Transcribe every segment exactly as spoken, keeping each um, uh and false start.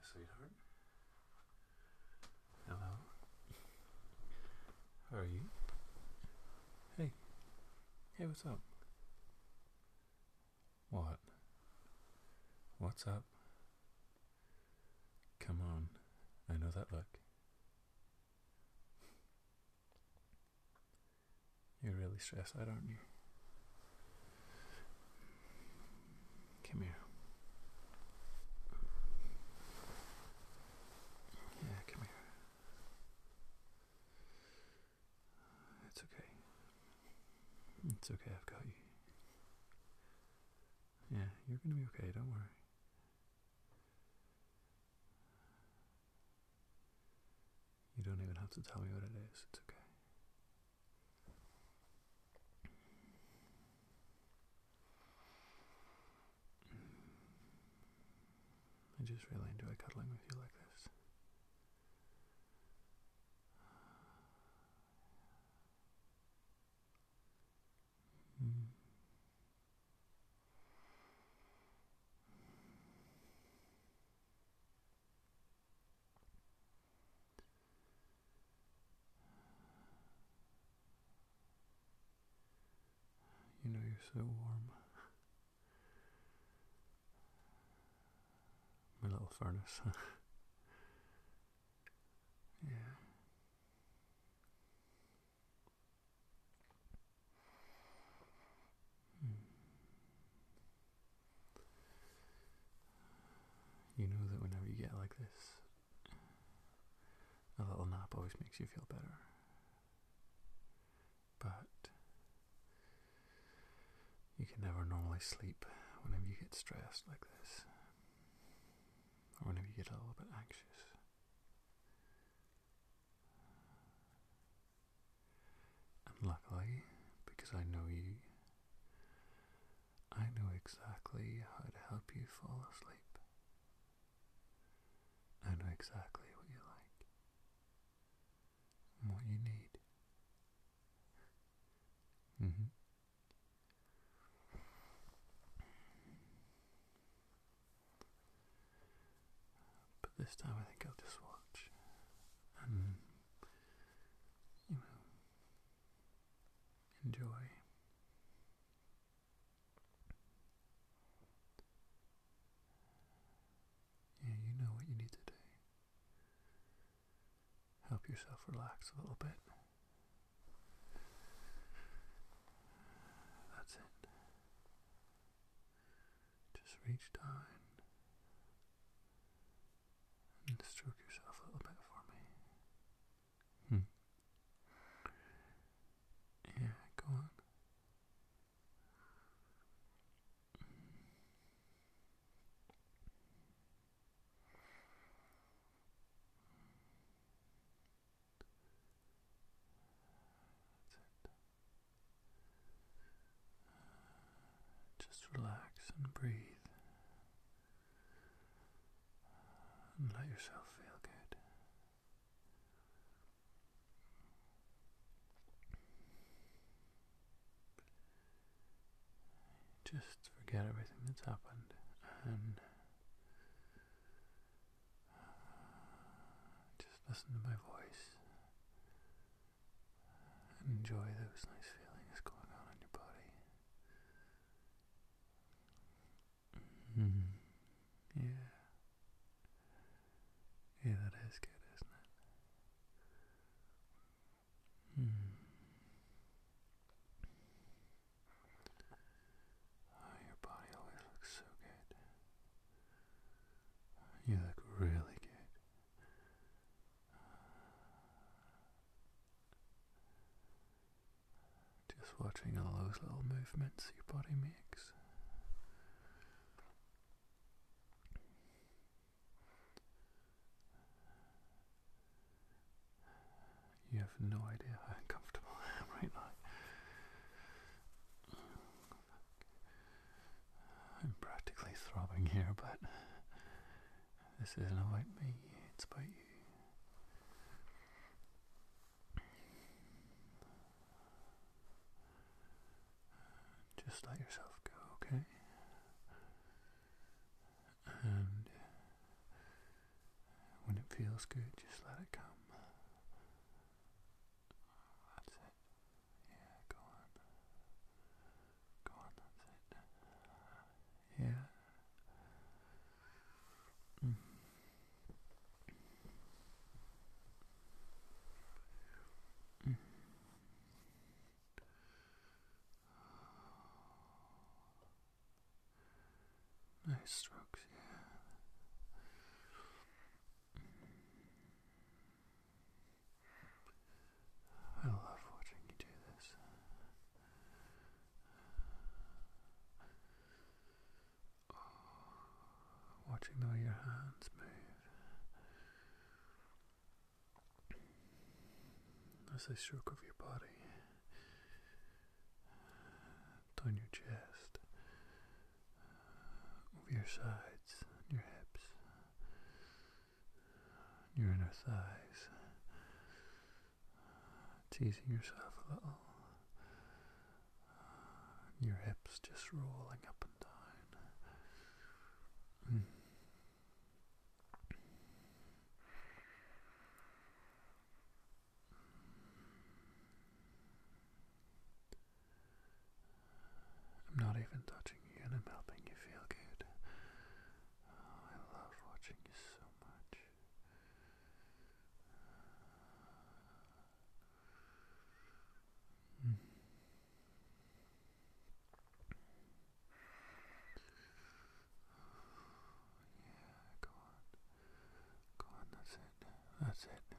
sweetheart. Hello. How are you? Hey. Hey, what's up? What? What's up? Come on. I know that look. You're really stressed out, aren't you? Come here. Yeah, come here. It's okay. It's okay, I've got you. Yeah, you're gonna be okay, don't worry. You don't even have to tell me what it is, it's okay. I just really enjoy cuddling with you like this. Mm. You know you're so warm. My little furnace. Yeah. Mm. You know that whenever you get like this, a little nap always makes you feel better. But you can never normally sleep whenever you get stressed like this, or whenever you get a little bit anxious. And luckily, because I know you, I know exactly how to help you fall asleep. I know exactly what you like and what you need. Mm-hmm. But this time I think I'll just watch and, you know, enjoy. Yeah, you know what you need to do. Help yourself relax a little bit. That's it. Just reach down and stroke yourself a little bit for me. Hmm. Yeah, go on. Just relax and breathe and let yourself feel good. Just forget everything that's happened and just listen to my voice and enjoy those nice feelings going on in your body. Mm. Yeah. Yeah, that is good, isn't it? Mm. Oh, your body always looks so good. You look really good. Just watching all those little movements your body makes. You have no idea how uncomfortable I am right now. I'm practically throbbing here, but this isn't about me, it's about you. Just let yourself go, okay? And feels good, just let it come. That's it. Yeah, go on. Go on, that's it. Yeah. Mm. Mm. Nice strokes, yeah. I love watching you do this. Watching the way your hands move as they stroke over your body, down your chest, over your sides, your hips, your inner thighs, teasing yourself a little, your hips just rolling up and down. Mm. I'm not even touching you and I'm helping you feel good. Oh, I love watching you so much. Mm. Yeah, go on. Go on, that's it. That's it.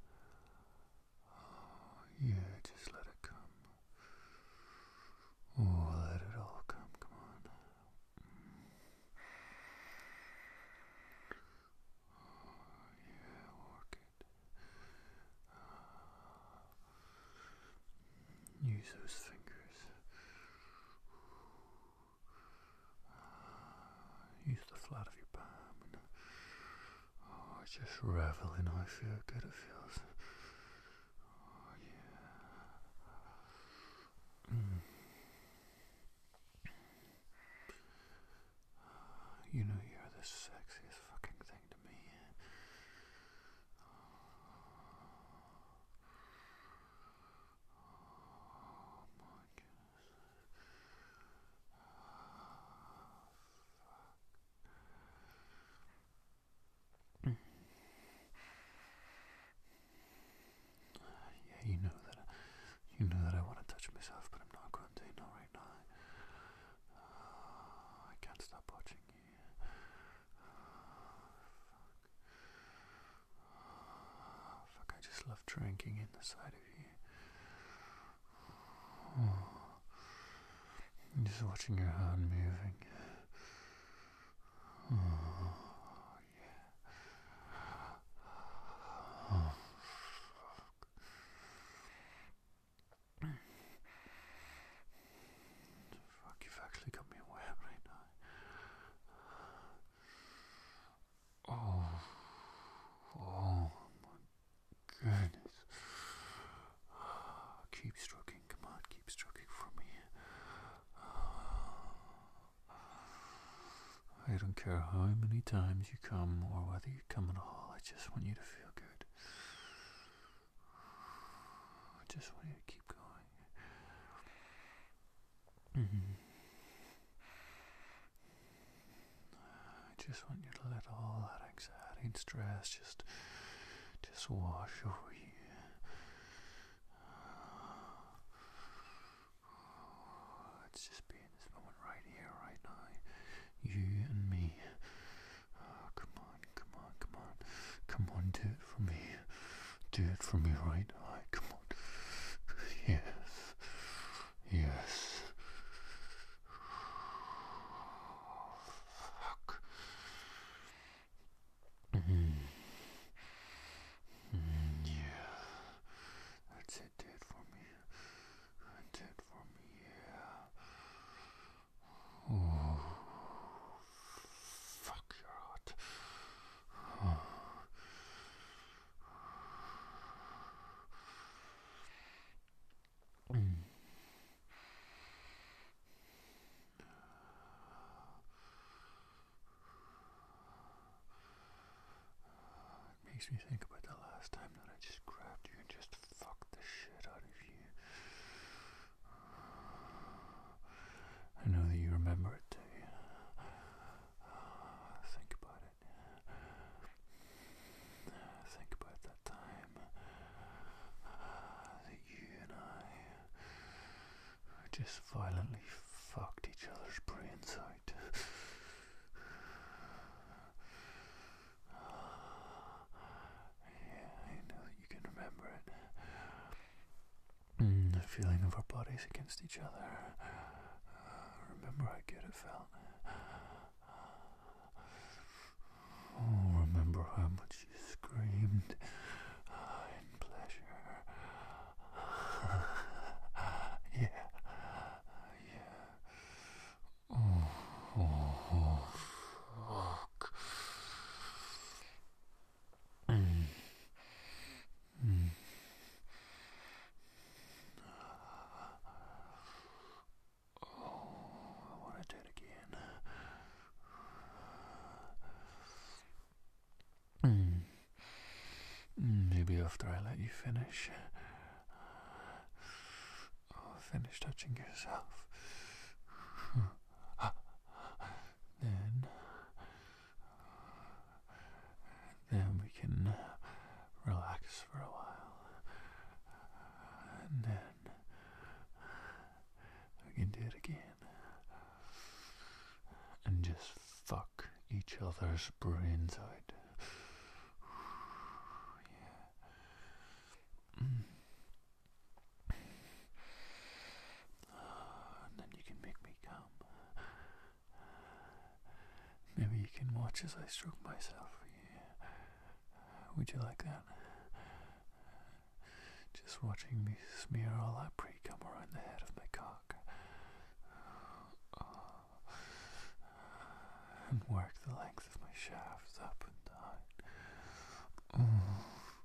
Oh, yeah, just let it come. Oh, let it all come. Come on. Oh, yeah, work it. Use those fingers. Use the flat of your palm. And, oh, just revel in how feel good it feels. Oh, yeah. Mm. You know you're the sexiest fucking thing to me. Oh my goodness. Mm. Yeah, you know that. You know that I want to touch myself, but I'm not going to. Not right now. Oh, I can't stop watching you. Oh, fuck, I just love drinking in the side of you. Oh, just watching your hand moving. Oh, yeah. Oh, fuck, you've actually got me wet right now. Oh, oh my goodness. Keep stroking, come on, keep stroking for me. I don't care how many times you come or whether you come at all, I just want you to feel good. I just want you to keep going. Mm-hmm. I just want you to let all that anxiety and stress just, just wash over you. Let's just be in this moment right here, right now. You and me. Oh, come on, come on, come on. Come on, do it for me. Do it for me right now. Come on. Yes. Yes. Oh, fuck. Mm. Mm, yeah. makes me think about the last time that I just grabbed you and just fucked the shit out of you. I know that you remember it too. Think about it. Think about that time that you and I just violently fucked each other's brains out. Yeah, I know that you can remember it. Mm, the feeling of our bodies against each other. Uh, remember how good it felt. Oh, remember how much you screamed uh, in pleasure. Yeah, yeah. Oh, oh, oh, fuck. Mm. Mm. Oh, I want to do it again. Mm. Maybe after I let you finish. Oh, finish touching yourself. Then, then we can relax for a while, and then we can do it again, and just fuck each other's brains out. Yeah. Mm. And then you can make me come. Maybe you can watch as I stroke myself for you. Would you like that? Just watching me smear all that pre-cum around the head of my cock. And work the length of my shafts up and down. Oh.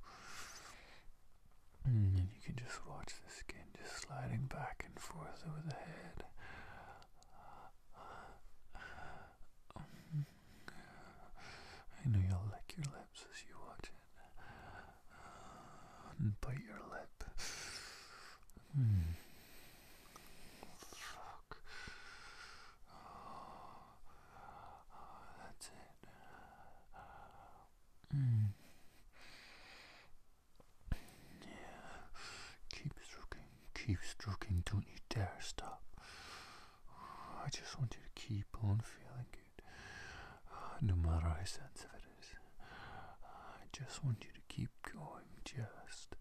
And you can just watch the skin just sliding back and forth over the head. I know you'll lick your lips as you watch it. And bite your lip. Mm. Fuck. Oh, that's it. Mm. Yeah. Keep stroking. Keep stroking. Don't you dare stop. I just want you to keep on feeling good. No matter how sensitive it is. I just want you to keep going. Just.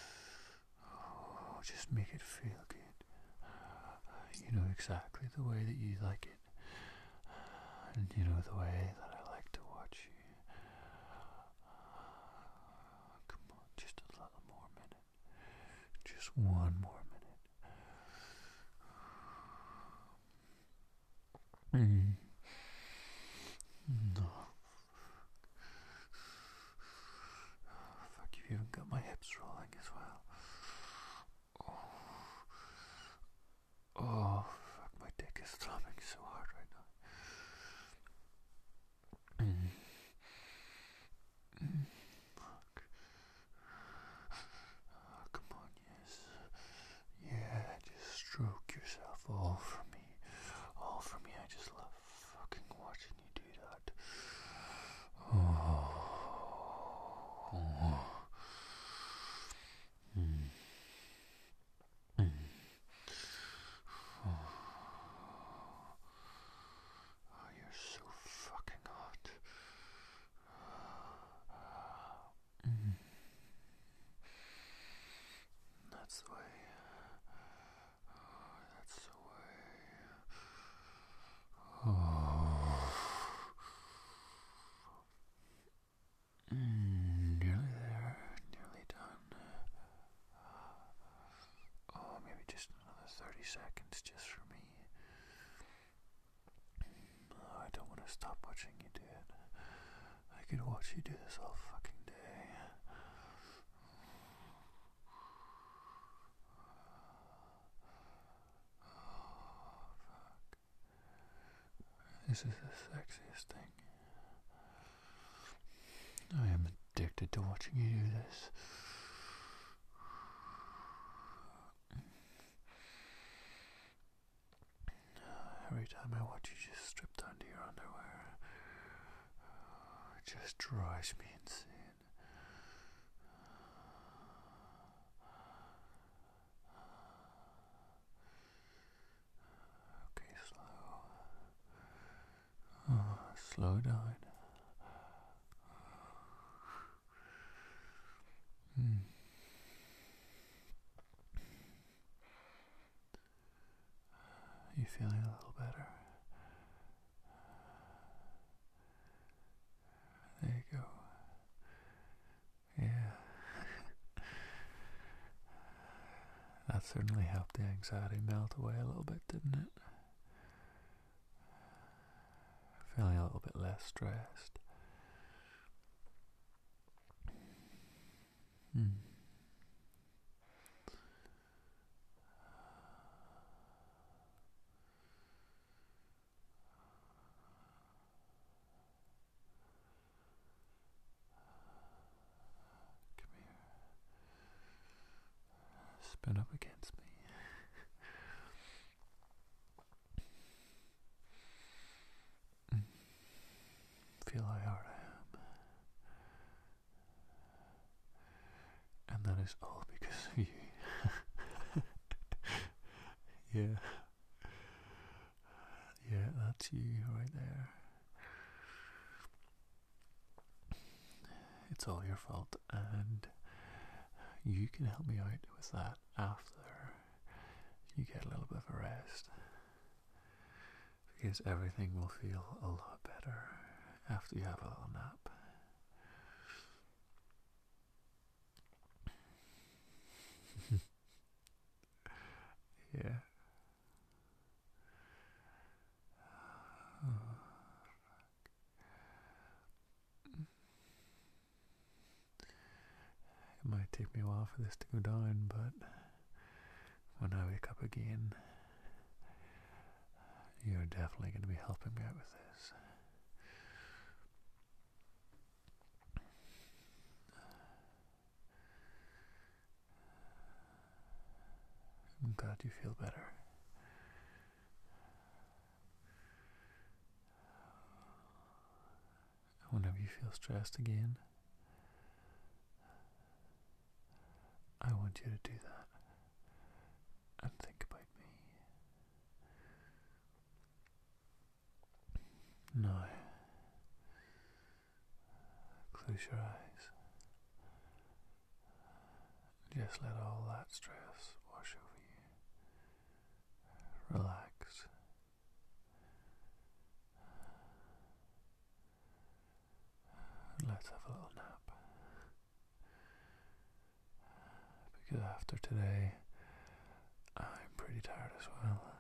Oh, just make it feel good. You know exactly the way that you like it. And you know the way that I like to watch you. Come on, just a little more minute. Just one more minute. Mm. No. Fuck, you've even got my hips rolling as well. Oh. Oh, fuck, my dick is throbbing so hard right now. Mm. Mm. Fuck. Oh, come on, yes. Yeah, just stroke yourself all for me. All for me. I just love fucking watching you do that. Oh. Oh. Mm. Mm. Oh. Oh, you're so fucking hot. Mm. That's the way. Oh, that's the way. Oh. Mm, nearly there. Nearly done. Oh, maybe just another thirty seconds just for me. Oh, I don't want to stop watching you do it. I could watch you do this all fucking day. Oh, fuck. This is the sexiest thing. I am addicted to this. Every time I watch you just strip down to your underwear, it just drives me insane. Okay, slow. Oh, slow down. Hmm. You feeling a little better? There you go. Yeah. That certainly helped the anxiety melt away a little bit, didn't it? Feeling a little bit less stressed. Hmm. Come here. Spin up against me. Feel how hard I am. And that is all because of you. Yeah. Yeah, that's you right there. It's all your fault, and you can help me out with that after you get a little bit of a rest. Because everything will feel a lot better after you have a little nap. Yeah. It might take me a while for this to go down, but when I wake up again, you're definitely going to be helping me out with this. I'm glad you feel better. Whenever you feel stressed again, I want you to do that and think about me. Now, close your eyes. Just let all that stress wash over you. Relax. Let's have a little nap. Because after today, I'm pretty tired as well.